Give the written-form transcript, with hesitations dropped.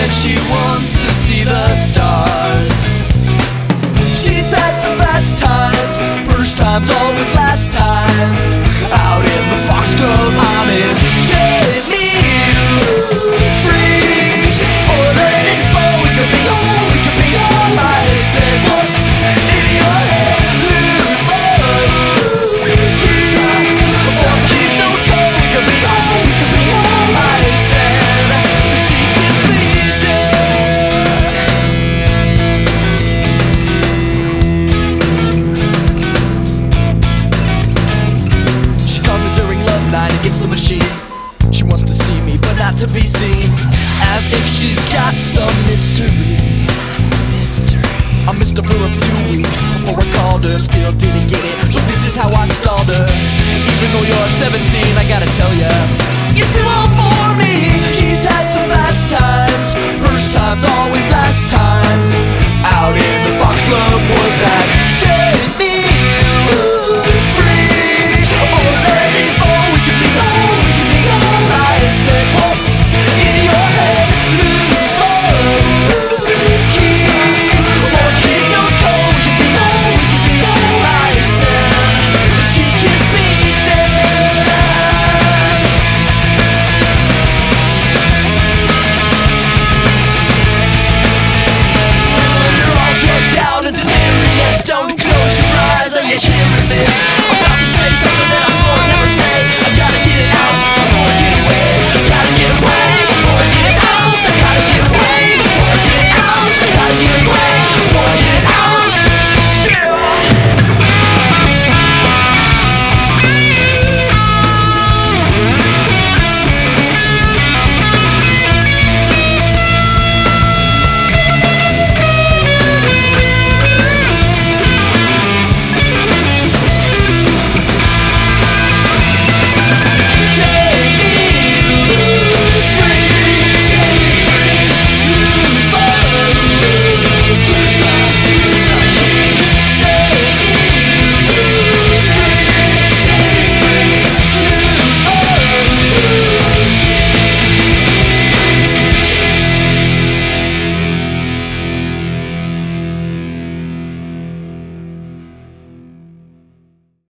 and she wants to see the stars. She's had some fast times, first time's always last time. Out in the Fox Club, I'm in Jamie Freaks. Or let it go, we could be all I said. What's in your head? Lose love. Some keys don't go, we could be all I said. She kissed me dead. She calls me during love night against the machine. She wants to see me, but not to be seen. As if she's got some mystery. I missed her for a few weeks before I called her. Still didn't get it, so this is how I stalled her. Even though you're 17, I gotta tell ya, you're too old for me. She's had some fast times, first times always last times. Out in